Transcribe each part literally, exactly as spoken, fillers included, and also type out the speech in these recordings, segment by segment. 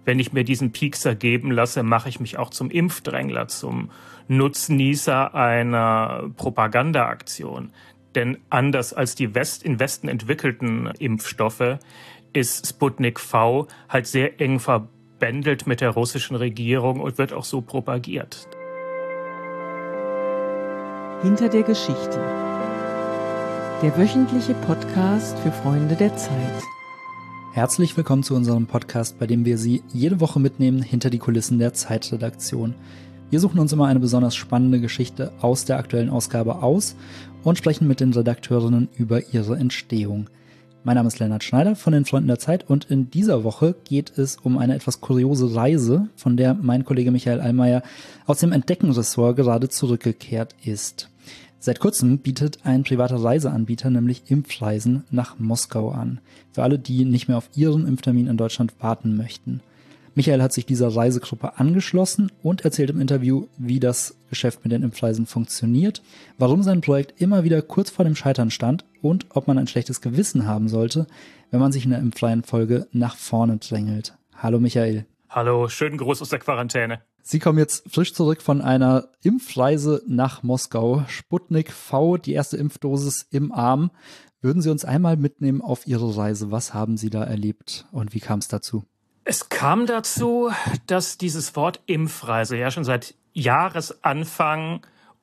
wenn ich mir diesen Piekser geben lasse, mache ich mich auch zum Impfdrängler, zum Nutznießer einer Propagandaaktion. Denn anders als die West, in Westen entwickelten Impfstoffe ist Sputnik V halt sehr eng verbändelt mit der russischen Regierung und wird auch so propagiert. Hinter der Geschichte. Der wöchentliche Podcast für Freunde der Zeit. Herzlich willkommen zu unserem Podcast, bei dem wir Sie jede Woche mitnehmen hinter die Kulissen der Zeitredaktion. Wir suchen uns immer eine besonders spannende Geschichte aus der aktuellen Ausgabe aus und sprechen mit den Redakteurinnen über ihre Entstehung. Mein Name ist Lennart Schneider von den Freunden der Zeit und in dieser Woche geht es um eine etwas kuriose Reise, von der mein Kollege Michael Allmeier aus dem Entdecken-Ressort gerade zurückgekehrt ist. Seit kurzem bietet ein privater Reiseanbieter nämlich Impfreisen nach Moskau an, für alle, die nicht mehr auf ihren Impftermin in Deutschland warten möchten. Michael hat sich dieser Reisegruppe angeschlossen und erzählt im Interview, wie das Geschäft mit den Impfreisen funktioniert, warum sein Projekt immer wieder kurz vor dem Scheitern stand und ob man ein schlechtes Gewissen haben sollte, wenn man sich in der Impfreihenfolge nach vorne drängelt. Hallo Michael. Hallo, schönen Gruß aus der Quarantäne. Sie kommen jetzt frisch zurück von einer Impfreise nach Moskau. Sputnik V, die erste Impfdosis im Arm. Würden Sie uns einmal mitnehmen auf Ihre Reise? Was haben Sie da erlebt und wie kam es dazu? Es kam dazu, dass dieses Wort Impfreise ja schon seit Jahresanfang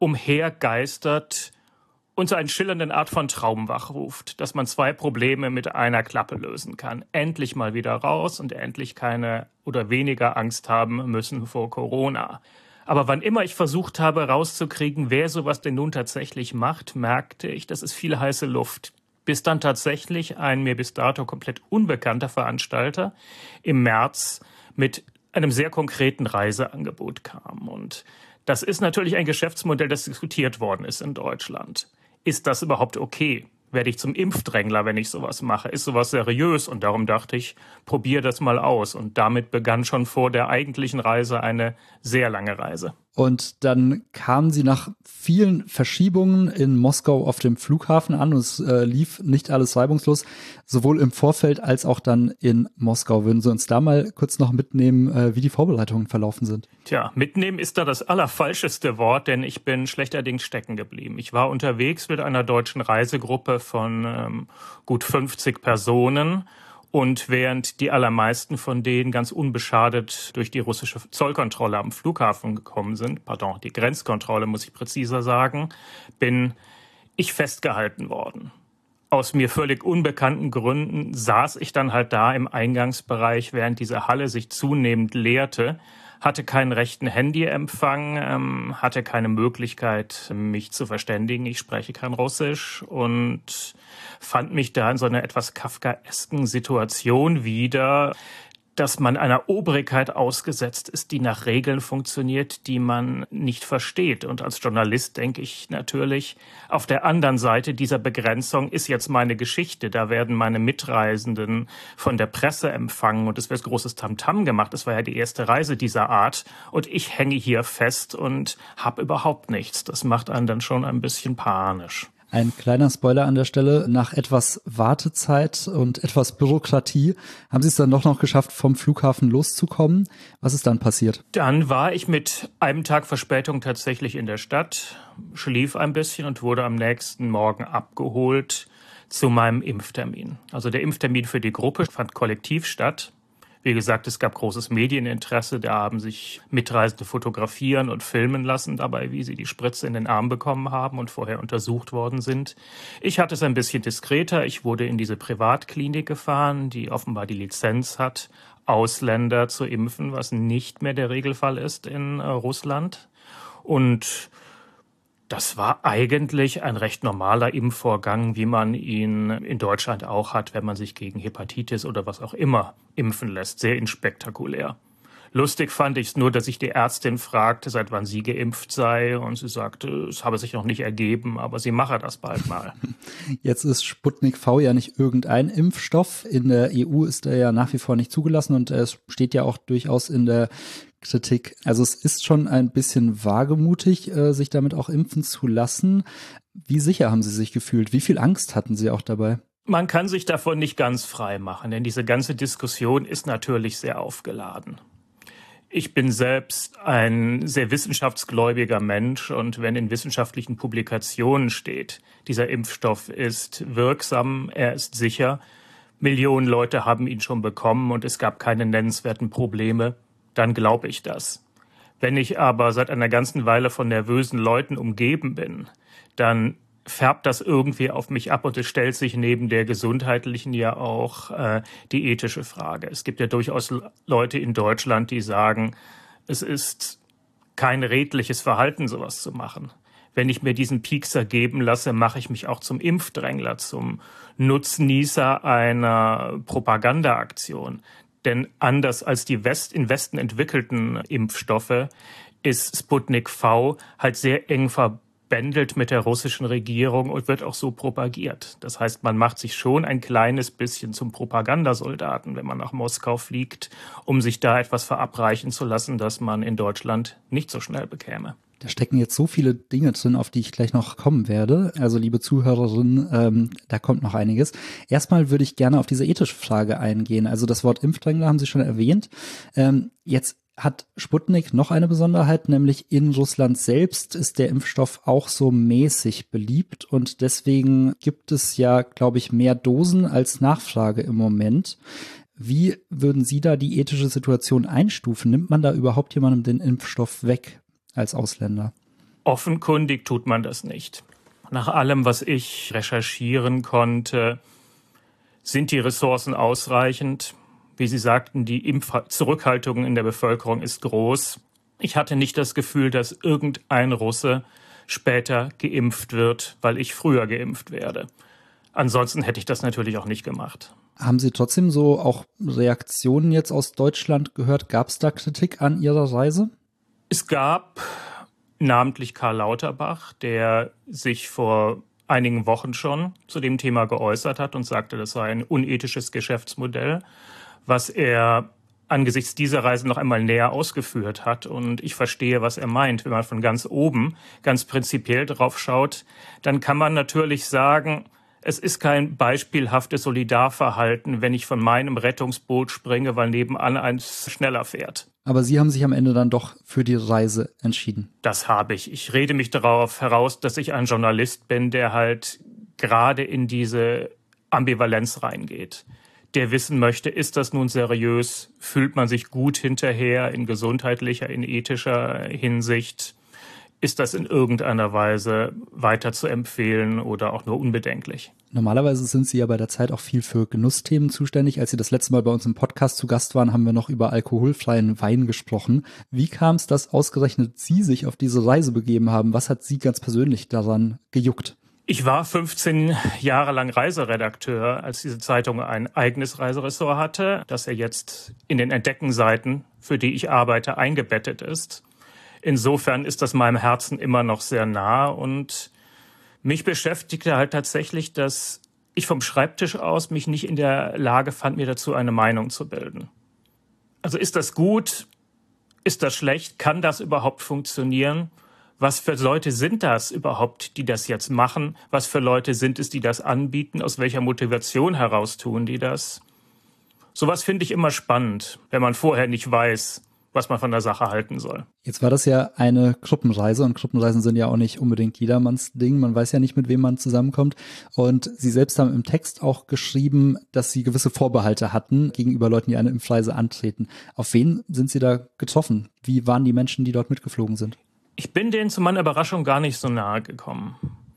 umhergeistert und so einen schillernden Art von Traum wachruft, dass man zwei Probleme mit einer Klappe lösen kann. Endlich mal wieder raus und endlich keine oder weniger Angst haben müssen vor Corona. Aber wann immer ich versucht habe, rauszukriegen, wer sowas denn nun tatsächlich macht, merkte ich, das ist viel heiße Luft. Bis dann tatsächlich ein mir bis dato komplett unbekannter Veranstalter im März mit einem sehr konkreten Reiseangebot kam. Und das ist natürlich ein Geschäftsmodell, das diskutiert worden ist in Deutschland. Ist das überhaupt okay? Werde ich zum Impfdrängler, wenn ich sowas mache? Ist sowas seriös? Und darum dachte ich, probier das mal aus. Und damit begann schon vor der eigentlichen Reise eine sehr lange Reise. Und dann kamen Sie nach vielen Verschiebungen in Moskau auf dem Flughafen an und es äh, lief nicht alles reibungslos, sowohl im Vorfeld als auch dann in Moskau. Würden Sie uns da mal kurz noch mitnehmen, äh, wie die Vorbereitungen verlaufen sind? Tja, mitnehmen ist da das allerfalscheste Wort, denn ich bin schlechterdings stecken geblieben. Ich war unterwegs mit einer deutschen Reisegruppe von ähm, gut fünfzig Personen. Und während die allermeisten von denen ganz unbeschadet durch die russische Zollkontrolle am Flughafen gekommen sind, pardon, die Grenzkontrolle muss ich präziser sagen, bin ich festgehalten worden. Aus mir völlig unbekannten Gründen saß ich dann halt da im Eingangsbereich, während diese Halle sich zunehmend leerte, hatte keinen rechten Handyempfang, ähm, hatte keine Möglichkeit, mich zu verständigen. Ich spreche kein Russisch und fand mich da in so einer etwas kafkaesken Situation wieder, dass man einer Obrigkeit ausgesetzt ist, die nach Regeln funktioniert, die man nicht versteht. Und als Journalist denke ich natürlich, auf der anderen Seite dieser Begrenzung ist jetzt meine Geschichte. Da werden meine Mitreisenden von der Presse empfangen und es wird großes Tamtam gemacht. Es war ja die erste Reise dieser Art und ich hänge hier fest und habe überhaupt nichts. Das macht einen dann schon ein bisschen panisch. Ein kleiner Spoiler an der Stelle. Nach etwas Wartezeit und etwas Bürokratie haben Sie es dann doch noch geschafft, vom Flughafen loszukommen. Was ist dann passiert? Dann war ich mit einem Tag Verspätung tatsächlich in der Stadt, schlief ein bisschen und wurde am nächsten Morgen abgeholt zu meinem Impftermin. Also der Impftermin für die Gruppe fand kollektiv statt. Wie gesagt, es gab großes Medieninteresse, da haben sich Mitreisende fotografieren und filmen lassen dabei, wie sie die Spritze in den Arm bekommen haben und vorher untersucht worden sind. Ich hatte es ein bisschen diskreter. Ich wurde in diese Privatklinik gefahren, die offenbar die Lizenz hat, Ausländer zu impfen, was nicht mehr der Regelfall ist in äh, Russland. Und das war eigentlich ein recht normaler Impfvorgang, wie man ihn in Deutschland auch hat, wenn man sich gegen Hepatitis oder was auch immer impfen lässt. Sehr inspektakulär. Lustig fand ich es nur, dass ich die Ärztin fragte, seit wann sie geimpft sei. Und sie sagte, es habe sich noch nicht ergeben, aber sie mache das bald mal. Jetzt ist Sputnik V ja nicht irgendein Impfstoff. In der E U ist er ja nach wie vor nicht zugelassen und es steht ja auch durchaus in der Kritik. Also es ist schon ein bisschen wagemutig, sich damit auch impfen zu lassen. Wie sicher haben Sie sich gefühlt? Wie viel Angst hatten Sie auch dabei? Man kann sich davon nicht ganz frei machen, denn diese ganze Diskussion ist natürlich sehr aufgeladen. Ich bin selbst ein sehr wissenschaftsgläubiger Mensch und wenn in wissenschaftlichen Publikationen steht, dieser Impfstoff ist wirksam, er ist sicher, Millionen Leute haben ihn schon bekommen und es gab keine nennenswerten Probleme, dann glaube ich das. Wenn ich aber seit einer ganzen Weile von nervösen Leuten umgeben bin, dann färbt das irgendwie auf mich ab und es stellt sich neben der gesundheitlichen ja auch äh, die ethische Frage. Es gibt ja durchaus Leute in Deutschland, die sagen, es ist kein redliches Verhalten, sowas zu machen. Wenn ich mir diesen Piekser geben lasse, mache ich mich auch zum Impfdrängler, zum Nutznießer einer Propagandaaktion. Denn anders als die West, in Westen entwickelten Impfstoffe ist Sputnik V halt sehr eng verbunden. Bändelt mit der russischen Regierung und wird auch so propagiert. Das heißt, man macht sich schon ein kleines bisschen zum Propagandasoldaten, wenn man nach Moskau fliegt, um sich da etwas verabreichen zu lassen, das man in Deutschland nicht so schnell bekäme. Da stecken jetzt so viele Dinge drin, auf die ich gleich noch kommen werde. Also liebe Zuhörerinnen, ähm, da kommt noch einiges. Erstmal würde ich gerne auf diese ethische Frage eingehen. Also das Wort Impfdrängler haben Sie schon erwähnt. Ähm, jetzt hat Sputnik noch eine Besonderheit, nämlich in Russland selbst ist der Impfstoff auch so mäßig beliebt und deswegen gibt es ja, glaube ich, mehr Dosen als Nachfrage im Moment. Wie würden Sie da die ethische Situation einstufen? Nimmt man da überhaupt jemandem den Impfstoff weg als Ausländer? Offenkundig tut man das nicht. Nach allem, was ich recherchieren konnte, sind die Ressourcen ausreichend. Wie Sie sagten, die Impfzurückhaltung in der Bevölkerung ist groß. Ich hatte nicht das Gefühl, dass irgendein Russe später geimpft wird, weil ich früher geimpft werde. Ansonsten hätte ich das natürlich auch nicht gemacht. Haben Sie trotzdem so auch Reaktionen jetzt aus Deutschland gehört? Gab es da Kritik an Ihrer Reise? Es gab namentlich Karl Lauterbach, der sich vor einigen Wochen schon zu dem Thema geäußert hat und sagte, das sei ein unethisches Geschäftsmodell, was er angesichts dieser Reise noch einmal näher ausgeführt hat. Und ich verstehe, was er meint. Wenn man von ganz oben ganz prinzipiell drauf schaut, dann kann man natürlich sagen, es ist kein beispielhaftes Solidarverhalten, wenn ich von meinem Rettungsboot springe, weil nebenan eins schneller fährt. Aber Sie haben sich am Ende dann doch für die Reise entschieden. Das habe ich. Ich rede mich darauf heraus, dass ich ein Journalist bin, der halt gerade in diese Ambivalenz reingeht. Der wissen möchte, ist das nun seriös? Fühlt man sich gut hinterher in gesundheitlicher, in ethischer Hinsicht? Ist das in irgendeiner Weise weiter zu empfehlen oder auch nur unbedenklich? Normalerweise sind Sie ja bei der Zeit auch viel für Genussthemen zuständig. Als Sie das letzte Mal bei uns im Podcast zu Gast waren, haben wir noch über alkoholfreien Wein gesprochen. Wie kam es, dass ausgerechnet Sie sich auf diese Reise begeben haben? Was hat Sie ganz persönlich daran gejuckt? Ich war fünfzehn Jahre lang Reiseredakteur, als diese Zeitung ein eigenes Reiseressort hatte, das ja jetzt in den Entdeckenseiten, für die ich arbeite, eingebettet ist. Insofern ist das meinem Herzen immer noch sehr nah und mich beschäftigte halt tatsächlich, dass ich vom Schreibtisch aus mich nicht in der Lage fand, mir dazu eine Meinung zu bilden. Also ist das gut? Ist das schlecht? Kann das überhaupt funktionieren? Was für Leute sind das überhaupt, die das jetzt machen? Was für Leute sind es, die das anbieten? Aus welcher Motivation heraus tun die das? Sowas finde ich immer spannend, wenn man vorher nicht weiß, was man von der Sache halten soll. Jetzt war das ja eine Gruppenreise und Gruppenreisen sind ja auch nicht unbedingt jedermanns Ding. Man weiß ja nicht, mit wem man zusammenkommt. Und Sie selbst haben im Text auch geschrieben, dass Sie gewisse Vorbehalte hatten gegenüber Leuten, die eine Impfreise antreten. Auf wen sind Sie da getroffen? Wie waren die Menschen, die dort mitgeflogen sind? Ich bin denen zu meiner Überraschung gar nicht so nahe gekommen.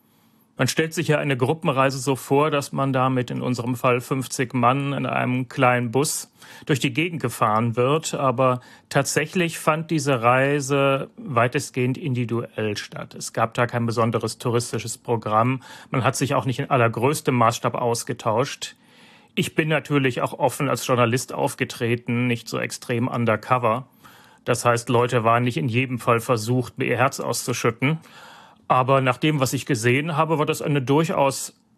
Man stellt sich ja eine Gruppenreise so vor, dass man da mit in unserem Fall fünfzig Mann in einem kleinen Bus durch die Gegend gefahren wird. Aber tatsächlich fand diese Reise weitestgehend individuell statt. Es gab da kein besonderes touristisches Programm. Man hat sich auch nicht in allergrößtem Maßstab ausgetauscht. Ich bin natürlich auch offen als Journalist aufgetreten, nicht so extrem undercover. Das heißt, Leute waren nicht in jedem Fall versucht, mir ihr Herz auszuschütten. Aber nach dem, was ich gesehen habe, war das eine durchaus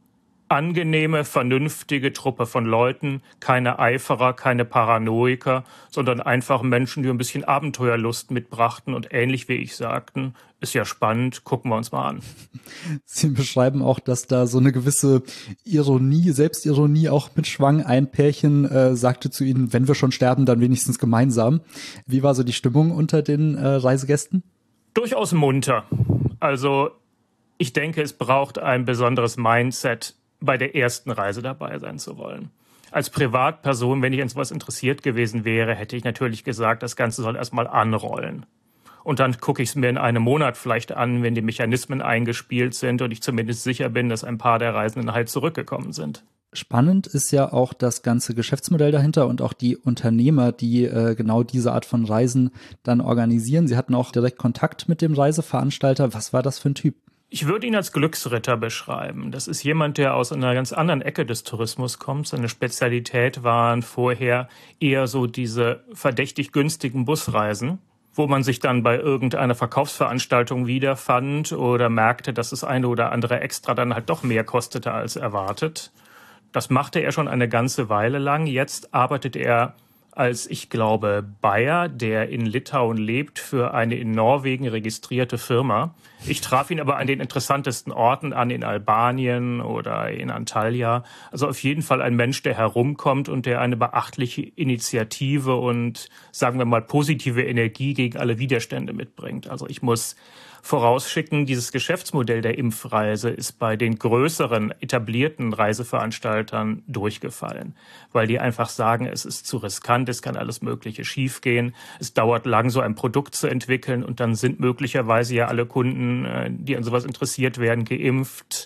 angenehme, vernünftige Truppe von Leuten, keine Eiferer, keine Paranoiker, sondern einfach Menschen, die ein bisschen Abenteuerlust mitbrachten und ähnlich wie ich sagten, ist ja spannend, gucken wir uns mal an. Sie beschreiben auch, dass da so eine gewisse Ironie, Selbstironie auch mitschwang. Ein Pärchen äh, sagte zu ihnen, wenn wir schon sterben, dann wenigstens gemeinsam. Wie war so die Stimmung unter den äh, Reisegästen? Durchaus munter. Also ich denke, es braucht ein besonderes Mindset, bei der ersten Reise dabei sein zu wollen. Als Privatperson, wenn ich an sowas interessiert gewesen wäre, hätte ich natürlich gesagt, das Ganze soll erstmal anrollen. Und dann gucke ich es mir in einem Monat vielleicht an, wenn die Mechanismen eingespielt sind und ich zumindest sicher bin, dass ein paar der Reisenden halt zurückgekommen sind. Spannend ist ja auch das ganze Geschäftsmodell dahinter und auch die Unternehmer, die äh, genau diese Art von Reisen dann organisieren. Sie hatten auch direkt Kontakt mit dem Reiseveranstalter. Was war das für ein Typ? Ich würde ihn als Glücksritter beschreiben. Das ist jemand, der aus einer ganz anderen Ecke des Tourismus kommt. Seine Spezialität waren vorher eher so diese verdächtig günstigen Busreisen, wo man sich dann bei irgendeiner Verkaufsveranstaltung wiederfand oder merkte, dass das eine oder andere Extra dann halt doch mehr kostete als erwartet. Das machte er schon eine ganze Weile lang. Jetzt arbeitet er als, ich glaube, Bayer, der in Litauen lebt, für eine in Norwegen registrierte Firma. Ich traf ihn aber an den interessantesten Orten an, in Albanien oder in Antalya. Also auf jeden Fall ein Mensch, der herumkommt und der eine beachtliche Initiative und, sagen wir mal, positive Energie gegen alle Widerstände mitbringt. Also ich muss vorausschicken, dieses Geschäftsmodell der Impfreise ist bei den größeren, etablierten Reiseveranstaltern durchgefallen, weil die einfach sagen, es ist zu riskant, es kann alles Mögliche schiefgehen, es dauert lang, so ein Produkt zu entwickeln und dann sind möglicherweise ja alle Kunden, die an sowas interessiert werden, geimpft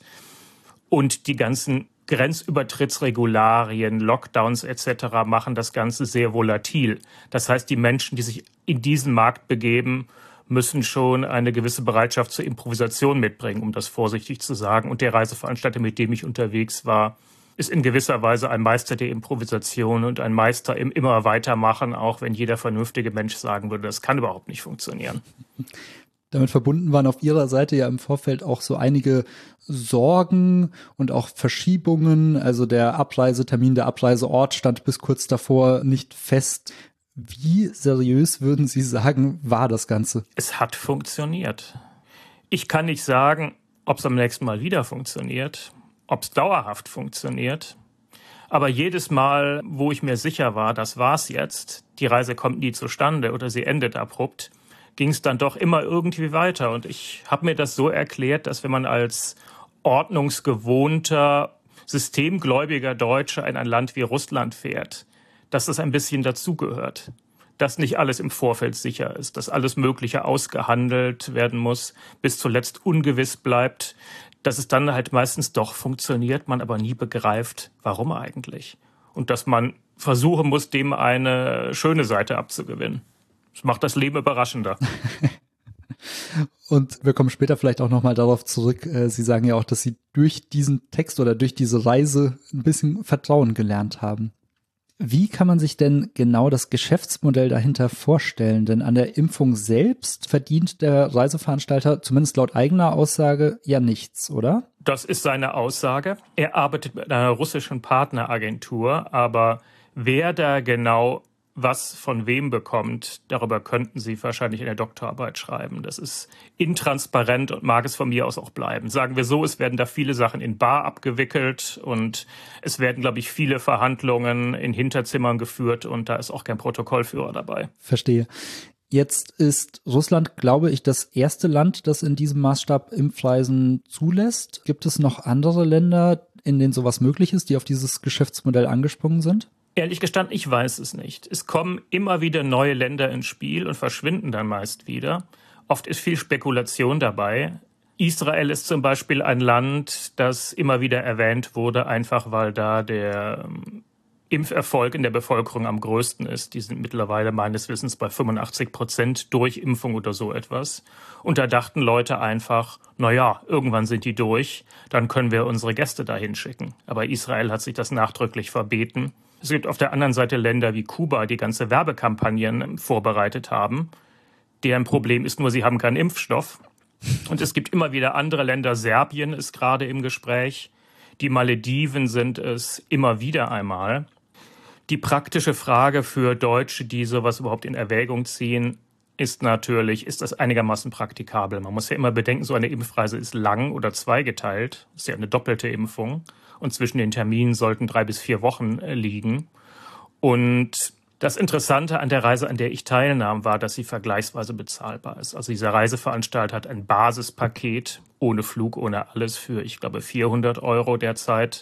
und die ganzen Grenzübertrittsregularien, Lockdowns et cetera machen das Ganze sehr volatil. Das heißt, die Menschen, die sich in diesen Markt begeben, müssen schon eine gewisse Bereitschaft zur Improvisation mitbringen, um das vorsichtig zu sagen. Und der Reiseveranstalter, mit dem ich unterwegs war, ist in gewisser Weise ein Meister der Improvisation und ein Meister im immer weitermachen, auch wenn jeder vernünftige Mensch sagen würde, das kann überhaupt nicht funktionieren. Damit verbunden waren auf Ihrer Seite ja im Vorfeld auch so einige Sorgen und auch Verschiebungen. Also der Abreisetermin, der Abreiseort stand bis kurz davor nicht fest. Wie seriös würden Sie sagen, war das Ganze? Es hat funktioniert. Ich kann nicht sagen, ob es am nächsten Mal wieder funktioniert, ob es dauerhaft funktioniert. Aber jedes Mal, wo ich mir sicher war, das war's jetzt, die Reise kommt nie zustande oder sie endet abrupt, ging es dann doch immer irgendwie weiter. Und ich habe mir das so erklärt, dass wenn man als ordnungsgewohnter, systemgläubiger Deutscher in ein Land wie Russland fährt, dass das ein bisschen dazugehört, dass nicht alles im Vorfeld sicher ist, dass alles Mögliche ausgehandelt werden muss, bis zuletzt ungewiss bleibt, dass es dann halt meistens doch funktioniert, man aber nie begreift, warum eigentlich. Und dass man versuchen muss, dem eine schöne Seite abzugewinnen. Das macht das Leben überraschender. Und wir kommen später vielleicht auch nochmal darauf zurück. Sie sagen ja auch, dass Sie durch diesen Text oder durch diese Reise ein bisschen Vertrauen gelernt haben. Wie kann man sich denn genau das Geschäftsmodell dahinter vorstellen? Denn an der Impfung selbst verdient der Reiseveranstalter, zumindest laut eigener Aussage, ja nichts, oder? Das ist seine Aussage. Er arbeitet mit einer russischen Partneragentur, aber wer da genau was von wem bekommt, darüber könnten Sie wahrscheinlich in der Doktorarbeit schreiben. Das ist intransparent und mag es von mir aus auch bleiben. Sagen wir so, es werden da viele Sachen in bar abgewickelt und es werden, glaube ich, viele Verhandlungen in Hinterzimmern geführt und da ist auch kein Protokollführer dabei. Verstehe. Jetzt ist Russland, glaube ich, das erste Land, das in diesem Maßstab Impfreisen zulässt. Gibt es noch andere Länder, in denen sowas möglich ist, die auf dieses Geschäftsmodell angesprungen sind? Ehrlich gestanden, ich weiß es nicht. Es kommen immer wieder neue Länder ins Spiel und verschwinden dann meist wieder. Oft ist viel Spekulation dabei. Israel ist zum Beispiel ein Land, das immer wieder erwähnt wurde, einfach weil da der Impferfolg in der Bevölkerung am größten ist. Die sind mittlerweile meines Wissens bei fünfundachtzig Prozent durch Impfung oder so etwas. Und da dachten Leute einfach, na ja, irgendwann sind die durch, dann können wir unsere Gäste dahin schicken. Aber Israel hat sich das nachdrücklich verbeten. Es gibt auf der anderen Seite Länder wie Kuba, die ganze Werbekampagnen vorbereitet haben. Deren Problem ist nur, sie haben keinen Impfstoff. Und es gibt immer wieder andere Länder, Serbien ist gerade im Gespräch, Die Malediven sind es immer wieder einmal. Die praktische Frage für Deutsche, die sowas überhaupt in Erwägung ziehen, ist natürlich, ist das einigermaßen praktikabel? Man muss ja immer bedenken, so eine Impfreise ist lang oder zweigeteilt. Das ist ja eine doppelte Impfung. Und zwischen den Terminen sollten drei bis vier Wochen liegen. Und das Interessante an der Reise, an der ich teilnahm, war, dass sie vergleichsweise bezahlbar ist. Also dieser Reiseveranstalter hat ein Basispaket ohne Flug, ohne alles für, ich glaube, vierhundert Euro derzeit.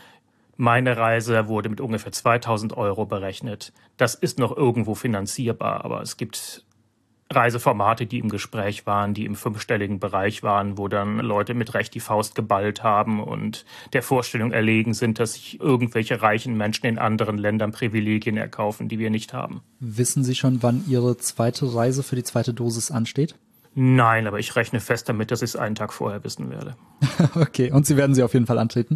Meine Reise wurde mit ungefähr zweitausend Euro berechnet. Das ist noch irgendwo finanzierbar, aber es gibt Reiseformate, die im Gespräch waren, die im fünfstelligen Bereich waren, wo dann Leute mit Recht die Faust geballt haben und der Vorstellung erlegen sind, dass sich irgendwelche reichen Menschen in anderen Ländern Privilegien erkaufen, die wir nicht haben. Wissen Sie schon, wann Ihre zweite Reise für die zweite Dosis ansteht? Nein, aber ich rechne fest damit, dass ich es einen Tag vorher wissen werde. Okay, und Sie werden sie auf jeden Fall antreten?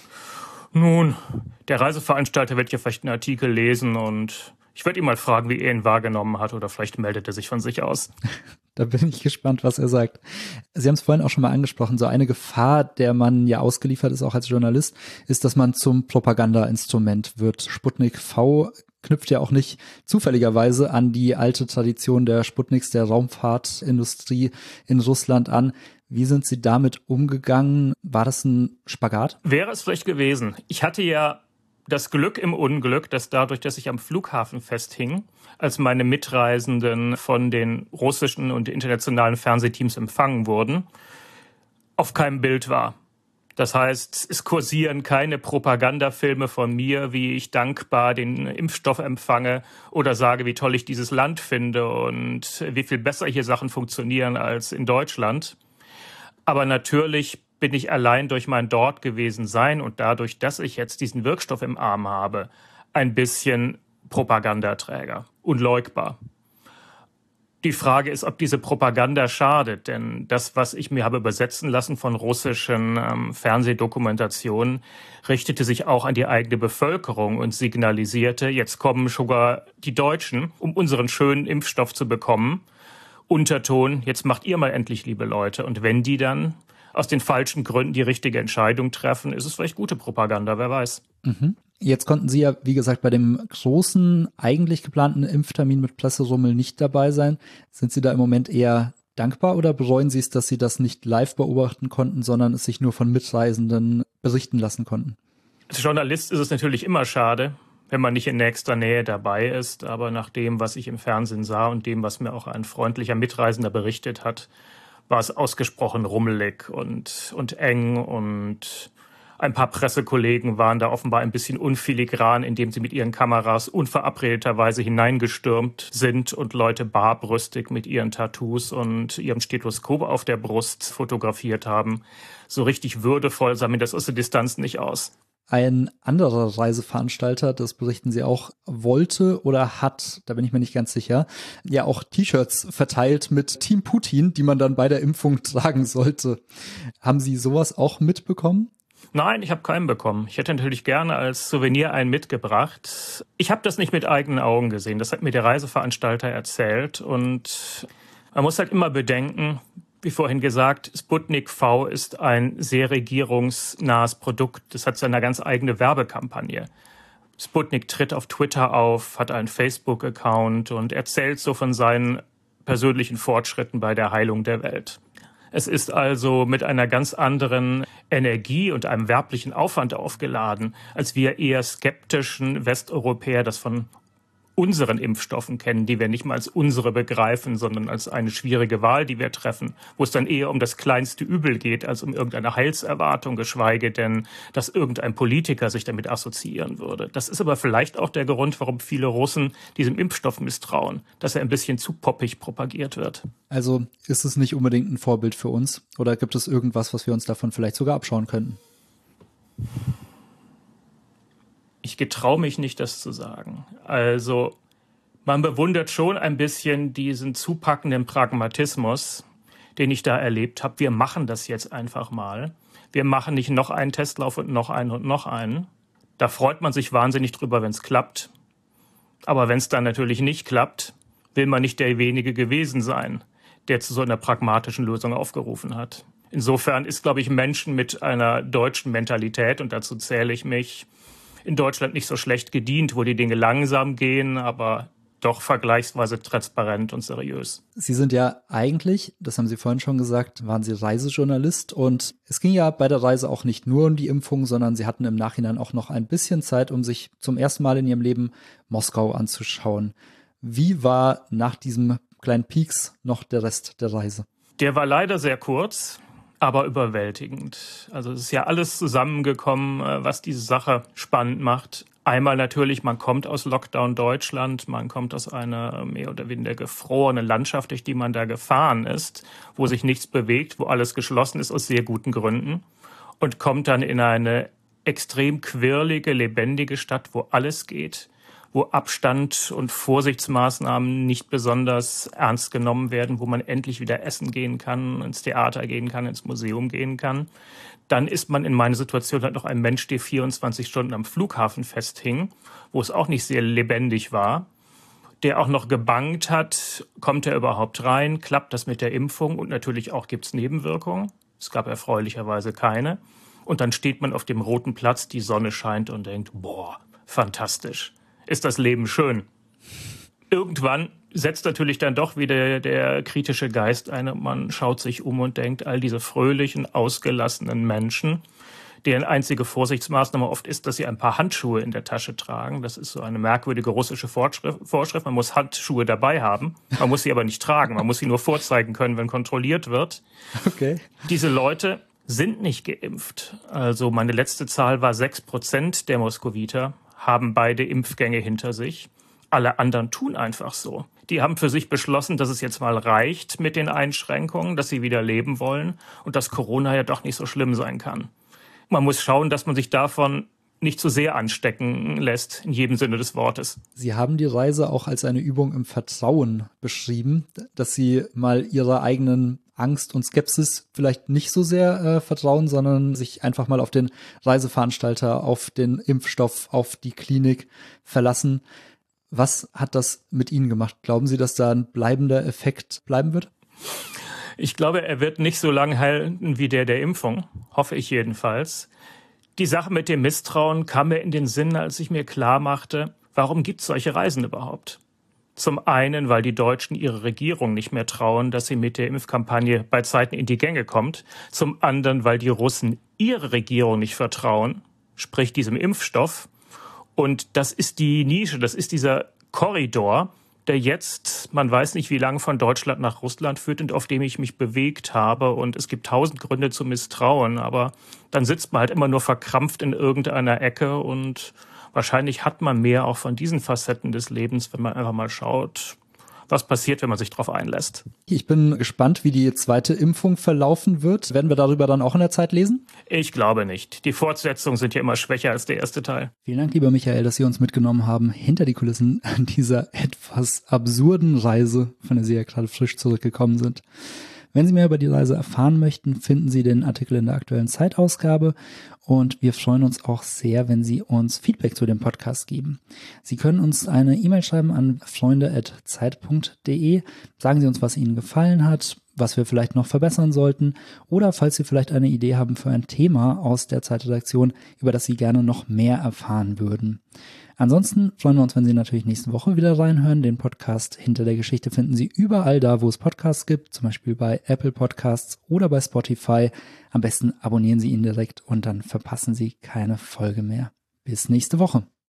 Nun, der Reiseveranstalter wird ja vielleicht einen Artikel lesen und ich werde ihn mal fragen, wie er ihn wahrgenommen hat, oder vielleicht meldet er sich von sich aus. Da bin ich gespannt, was er sagt. Sie haben es vorhin auch schon mal angesprochen, so eine Gefahr, der man ja ausgeliefert ist, auch als Journalist, ist, dass man zum Propagandainstrument wird. Sputnik V knüpft ja auch nicht zufälligerweise an die alte Tradition der Sputniks, der Raumfahrtindustrie in Russland an. Wie sind Sie damit umgegangen? War das ein Spagat? Wäre es vielleicht gewesen. Ich hatte ja das Glück im Unglück, dass dadurch, dass ich am Flughafen festhing, als meine Mitreisenden von den russischen und internationalen Fernsehteams empfangen wurden, auf keinem Bild war. Das heißt, es kursieren keine Propagandafilme von mir, wie ich dankbar den Impfstoff empfange oder sage, wie toll ich dieses Land finde und wie viel besser hier Sachen funktionieren als in Deutschland. Aber natürlich bin ich allein durch mein dort gewesen sein und dadurch, dass ich jetzt diesen Wirkstoff im Arm habe, ein bisschen Propagandaträger, unleugbar. Die Frage ist, ob diese Propaganda schadet, denn das, was ich mir habe übersetzen lassen von russischen ähm, Fernsehdokumentationen, richtete sich auch an die eigene Bevölkerung und signalisierte, jetzt kommen sogar die Deutschen, um unseren schönen Impfstoff zu bekommen. Unterton, jetzt macht ihr mal endlich, liebe Leute. Und wenn die dann aus den falschen Gründen die richtige Entscheidung treffen, ist es vielleicht gute Propaganda, wer weiß. Mhm. Jetzt konnten Sie ja, wie gesagt, bei dem großen, eigentlich geplanten Impftermin mit Presserummel nicht dabei sein. Sind Sie da im Moment eher dankbar oder bereuen Sie es, dass Sie das nicht live beobachten konnten, sondern es sich nur von Mitreisenden berichten lassen konnten? Als Journalist ist es natürlich immer schade, wenn man nicht in nächster Nähe dabei ist. Aber nach dem, was ich im Fernsehen sah und dem, was mir auch ein freundlicher Mitreisender berichtet hat, war es ausgesprochen rummelig und, und eng und ein paar Pressekollegen waren da offenbar ein bisschen unfiligran, indem sie mit ihren Kameras unverabredeterweise hineingestürmt sind und Leute barbrüstig mit ihren Tattoos und ihrem Stethoskop auf der Brust fotografiert haben. So richtig würdevoll sah mir das aus der Distanz nicht aus. Ein anderer Reiseveranstalter, das berichten Sie auch, wollte oder hat, da bin ich mir nicht ganz sicher, ja auch T-Shirts verteilt mit Team Putin, die man dann bei der Impfung tragen sollte. Haben Sie sowas auch mitbekommen? Nein, ich habe keinen bekommen. Ich hätte natürlich gerne als Souvenir einen mitgebracht. Ich habe das nicht mit eigenen Augen gesehen. Das hat mir der Reiseveranstalter erzählt. Und man muss halt immer bedenken, wie vorhin gesagt, Sputnik V ist ein sehr regierungsnahes Produkt. Das hat seine ganz eigene Werbekampagne. Sputnik tritt auf Twitter auf, hat einen Facebook-Account und erzählt so von seinen persönlichen Fortschritten bei der Heilung der Welt. Es ist also mit einer ganz anderen Energie und einem werblichen Aufwand aufgeladen, als wir eher skeptischen Westeuropäer das von unseren Impfstoffen kennen, die wir nicht mal als unsere begreifen, sondern als eine schwierige Wahl, die wir treffen, wo es dann eher um das kleinste Übel geht, als um irgendeine Heilserwartung, geschweige denn, dass irgendein Politiker sich damit assoziieren würde. Das ist aber vielleicht auch der Grund, warum viele Russen diesem Impfstoff misstrauen, dass er ein bisschen zu poppig propagiert wird. Also ist es nicht unbedingt ein Vorbild für uns? Oder gibt es irgendwas, was wir uns davon vielleicht sogar abschauen könnten? Ich getraue mich nicht, das zu sagen. Also man bewundert schon ein bisschen diesen zupackenden Pragmatismus, den ich da erlebt habe. Wir machen das jetzt einfach mal. Wir machen nicht noch einen Testlauf und noch einen und noch einen. Da freut man sich wahnsinnig drüber, wenn es klappt. Aber wenn es dann natürlich nicht klappt, will man nicht derjenige gewesen sein, der zu so einer pragmatischen Lösung aufgerufen hat. Insofern ist, glaube ich, Menschen mit einer deutschen Mentalität, und dazu zähle ich mich, in Deutschland nicht so schlecht gedient, wo die Dinge langsam gehen, aber doch vergleichsweise transparent und seriös. Sie sind ja eigentlich, das haben Sie vorhin schon gesagt, waren Sie Reisejournalist, und es ging ja bei der Reise auch nicht nur um die Impfung, sondern Sie hatten im Nachhinein auch noch ein bisschen Zeit, um sich zum ersten Mal in Ihrem Leben Moskau anzuschauen. Wie war nach diesem kleinen Peaks noch der Rest der Reise? Der war leider sehr kurz, aber überwältigend. Also es ist ja alles zusammengekommen, was diese Sache spannend macht. Einmal natürlich, man kommt aus Lockdown Deutschland, man kommt aus einer mehr oder weniger gefrorenen Landschaft, durch die man da gefahren ist, wo sich nichts bewegt, wo alles geschlossen ist aus sehr guten Gründen, und kommt dann in eine extrem quirlige, lebendige Stadt, wo alles geht, wo Abstand und Vorsichtsmaßnahmen nicht besonders ernst genommen werden, wo man endlich wieder essen gehen kann, ins Theater gehen kann, ins Museum gehen kann. Dann ist man in meiner Situation halt noch ein Mensch, der vierundzwanzig Stunden am Flughafen festhing, wo es auch nicht sehr lebendig war, der auch noch gebangt hat, kommt er überhaupt rein, klappt das mit der Impfung, und natürlich auch gibt's Nebenwirkungen. Es gab erfreulicherweise keine. Und dann steht man auf dem Roten Platz, die Sonne scheint und denkt, boah, fantastisch, ist das Leben schön. Irgendwann setzt natürlich dann doch wieder der kritische Geist ein, und man schaut sich um und denkt, all diese fröhlichen, ausgelassenen Menschen, deren einzige Vorsichtsmaßnahme oft ist, dass sie ein paar Handschuhe in der Tasche tragen. Das ist so eine merkwürdige russische Vorschrift. Man muss Handschuhe dabei haben, man muss sie aber nicht tragen, man muss sie nur vorzeigen können, wenn kontrolliert wird. Okay. Diese Leute sind nicht geimpft. Also meine letzte Zahl war sechs Prozent der Moskowiter haben beide Impfgänge hinter sich. Alle anderen tun einfach so. Die haben für sich beschlossen, dass es jetzt mal reicht mit den Einschränkungen, dass sie wieder leben wollen und dass Corona ja doch nicht so schlimm sein kann. Man muss schauen, dass man sich davon nicht zu sehr anstecken lässt, in jedem Sinne des Wortes. Sie haben die Reise auch als eine Übung im Vertrauen beschrieben, dass Sie mal Ihrer eigenen Angst und Skepsis vielleicht nicht so sehr äh, vertrauen, sondern sich einfach mal auf den Reiseveranstalter, auf den Impfstoff, auf die Klinik verlassen. Was hat das mit Ihnen gemacht? Glauben Sie, dass da ein bleibender Effekt bleiben wird? Ich glaube, er wird nicht so lange halten wie der der Impfung, hoffe ich jedenfalls. Die Sache mit dem Misstrauen kam mir in den Sinn, als ich mir klar machte, warum gibt es solche Reisen überhaupt? Zum einen, weil die Deutschen ihre Regierung nicht mehr trauen, dass sie mit der Impfkampagne bei Zeiten in die Gänge kommt. Zum anderen, weil die Russen ihre Regierung nicht vertrauen, sprich diesem Impfstoff. Und das ist die Nische, das ist dieser Korridor, der jetzt, man weiß nicht wie lange, von Deutschland nach Russland führt und auf dem ich mich bewegt habe. Und es gibt tausend Gründe zu misstrauen, aber dann sitzt man halt immer nur verkrampft in irgendeiner Ecke, und wahrscheinlich hat man mehr auch von diesen Facetten des Lebens, wenn man einfach mal schaut, was passiert, wenn man sich darauf einlässt. Ich bin gespannt, wie die zweite Impfung verlaufen wird. Werden wir darüber dann auch in der Zeit lesen? Ich glaube nicht. Die Fortsetzungen sind ja immer schwächer als der erste Teil. Vielen Dank, lieber Michael, dass Sie uns mitgenommen haben hinter die Kulissen dieser etwas absurden Reise, von der Sie ja gerade frisch zurückgekommen sind. Wenn Sie mehr über die Reise erfahren möchten, finden Sie den Artikel in der aktuellen Zeitausgabe, und wir freuen uns auch sehr, wenn Sie uns Feedback zu dem Podcast geben. Sie können uns eine E-Mail schreiben an freunde at zeit punkt de. Sagen Sie uns, was Ihnen gefallen hat, was wir vielleicht noch verbessern sollten, oder falls Sie vielleicht eine Idee haben für ein Thema aus der Zeitredaktion, über das Sie gerne noch mehr erfahren würden. Ansonsten freuen wir uns, wenn Sie natürlich nächste Woche wieder reinhören. Den Podcast Hinter der Geschichte finden Sie überall da, wo es Podcasts gibt, zum Beispiel bei Apple Podcasts oder bei Spotify. Am besten abonnieren Sie ihn direkt und dann verpassen Sie keine Folge mehr. Bis nächste Woche.